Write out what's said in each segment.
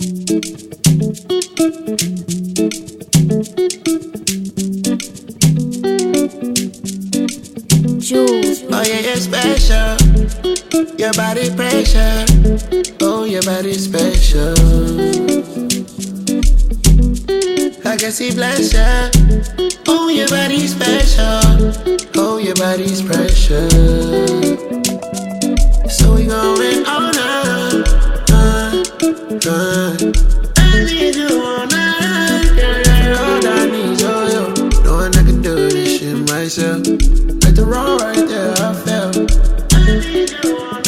Jules. Oh yeah, you're special. Your body pressure. Oh, your body special. I can see pleasure. Oh, your body special. Oh, your body's precious. So we going all night. I need you all night. Yeah, all I need you. Knowing I can do this shit myself. Like the wrong right there, I felt. I need you all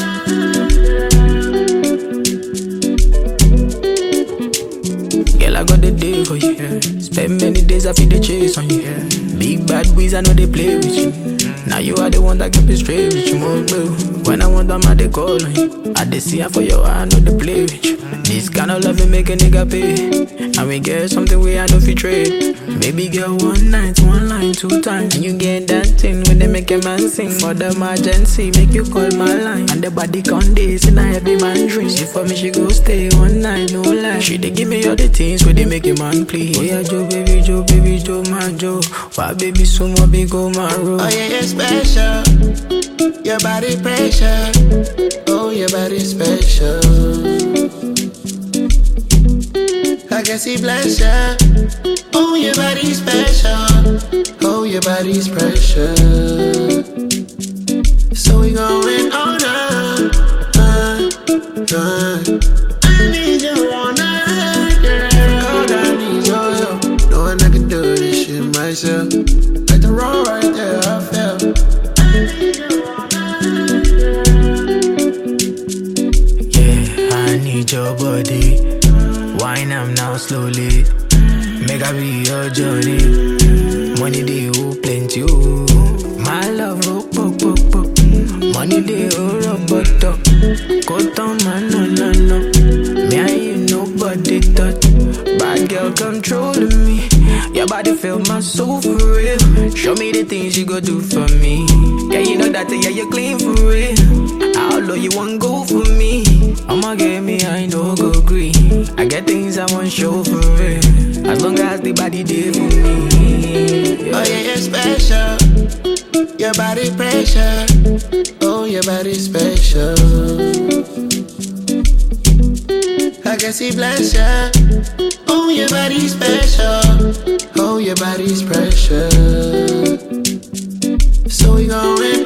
night. Girl, I got the day for you. Yeah. Spend many days I feel the chase on you. Yeah. Big bad boys, I know they play with you. Now you are the one that keep it straight with you, more blue. When I want them, I they call on you. I they see her for your eye, I know they play with you. This kind of love will make a nigga pay. And we get something we I know fi trade. Baby girl, one night, one line, two times. And you get that thing when they make a man sing. For the emergency, make you call my line. And the body con days in a heavy man dream. She for me, she go stay one night, no lie. She they give me all the things where they make a man please. Oh yeah, Joe, baby, Joe, my Joe. Why baby, so more big, go my road. Oh yeah, you're special. Your body pressure. Oh, your body special. I can see pleasure. Oh, your body's special. Oh, your body's precious. So we going all night. I need you all night. Yeah, all I need you. Knowing I can do this shit myself. Like the wrong right there, I felt. I need you all night. Yeah, I need your body. Wine am now slowly. Make I be your journey. Money they owe plenty, oh. My love, oh, pop. Money they owe rubber up. Go down, man, no. Me and you, nobody touch. Bad girl controlling me. Your body feel my soul for real. Show me the things you go do for me. Yeah, you know that, yeah, you clean for real. How low you want go for me? I'ma get me, I know go green. I get things I want show for real. As long as the body there for me. Yeah. Oh yeah, you're special. Your body pressure. Oh, your body special. I can see pleasure. Oh, your body's special. Oh, your body's precious. So we going